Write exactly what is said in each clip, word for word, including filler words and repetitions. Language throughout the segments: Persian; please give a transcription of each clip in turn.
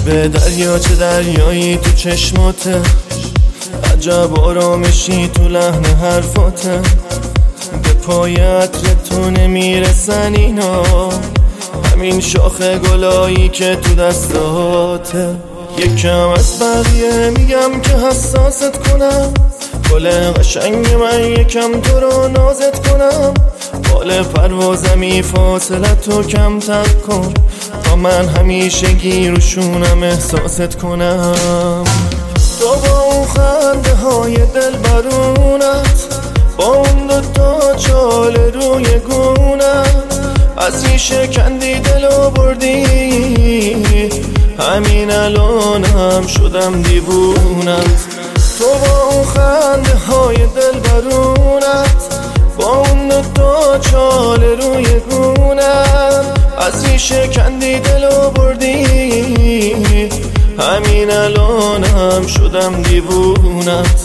به دریا چه دریایی تو چشماته، عجب آرامشی تو لحن حرفاته، به پای عطر تو نمیرسن اینا، همین شاخه گلایی که تو دستاته. یکم از بقیه میگم که حساست کنم، گل قشنگ من یکم تو رو نازت کنم، بال پروازمی فاصله تو کم تر کن تا من همیشه گیروشونم احساست کنم. تو با اون خنده های دل برونت، با اون دوتا چال روی گونت، از ریشه کندی دلو بردی، همین الان هم شدم دیوونت. تو با اون خنده های دل برونت، با اون دوتا چال روی گونت، از ریشه کندی دلو بردی، همین الان هم شدم دیوونت.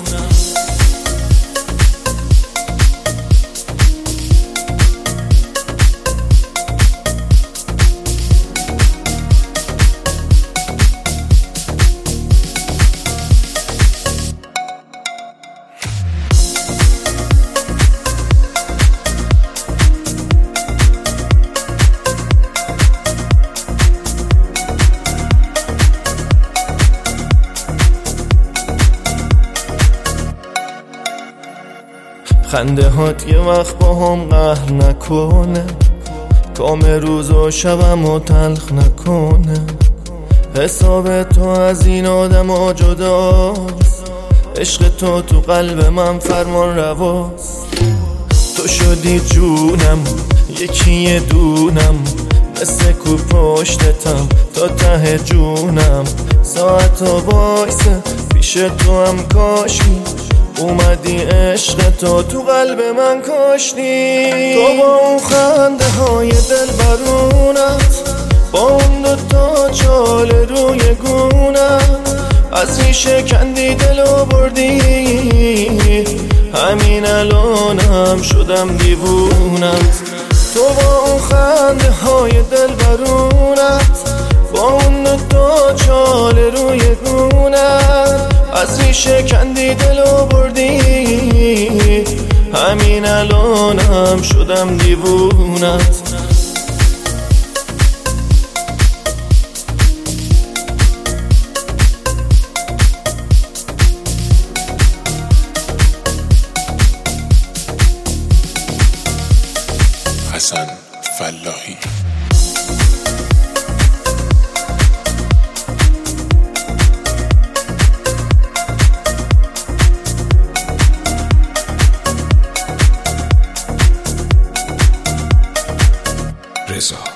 خنده هات یه وقت با هم قهر نکنه، کام روز و شبم و تلخ نکنه، حساب تو از این آدم ها جداست، عشق تو تو قلب من فرمان رواست. تو شدی جونم یکی دونم، مثل کو پشتتم تا ته جونم، ساعت و بایسه پیش تو هم کاشی، اومدی عشق تو تو قلب من کاشتی. تو با اون خنده های دل برونت، با اون دوتا چال روی گونت، از ریشه کندی دلو بردی، همین الان هم شدم دیوونت. تو با اون خنده های دل برونت، با اون دوتا چال روی گونت، از ریشه کندی دلو بردی، همین الان هم شدم دیوونت. حسن فلاحی. رضا